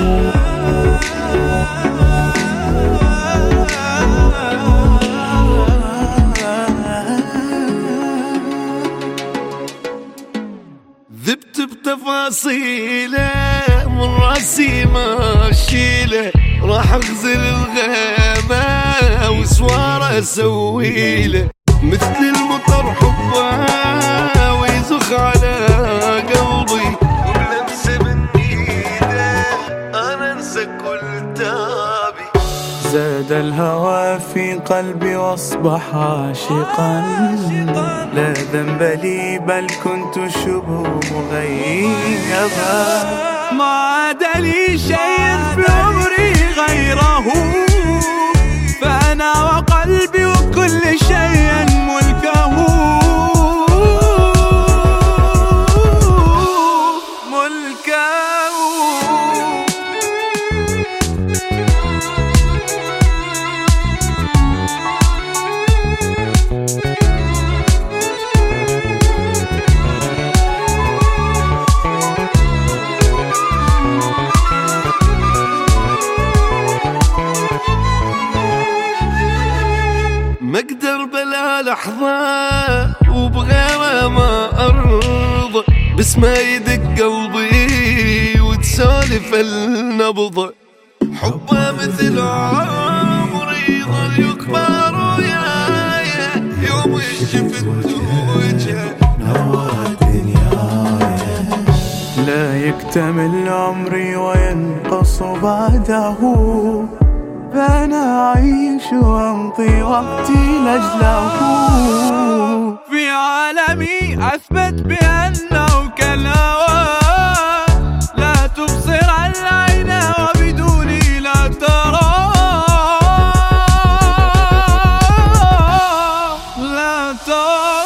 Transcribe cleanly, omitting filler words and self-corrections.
ذبت بتفاصيله من راسي ما اشيله، راح اغزل الغابة وسواره اسويله، مثل المطر حبه ويزخ على قلبي، وبلمسه من ايده انا انسى كل تابي. زاد الهوى في قلبي واصبح عاشقا، لا ذنب لي بل كنت شبه مغيبا، ما عاد لي شيء في عمري غيره، فأنا وقلبي وكل شيء ملكه. ما اقدر بلا لحظة وبغيره ما ارضى، بس ما يدق قلبي وتسولف النبضة، حبه مثل عمري يظل يكبر وياي، يوم شفت وجهه نورت دنياي، لا يكتمل عمري وينقص بعده، فأنا أعيش وأمضي وقتي لأجله، في عالمي أثبت بأنه كالهوى، لا تبصر العين وبدوني لا ترى، لا ترى.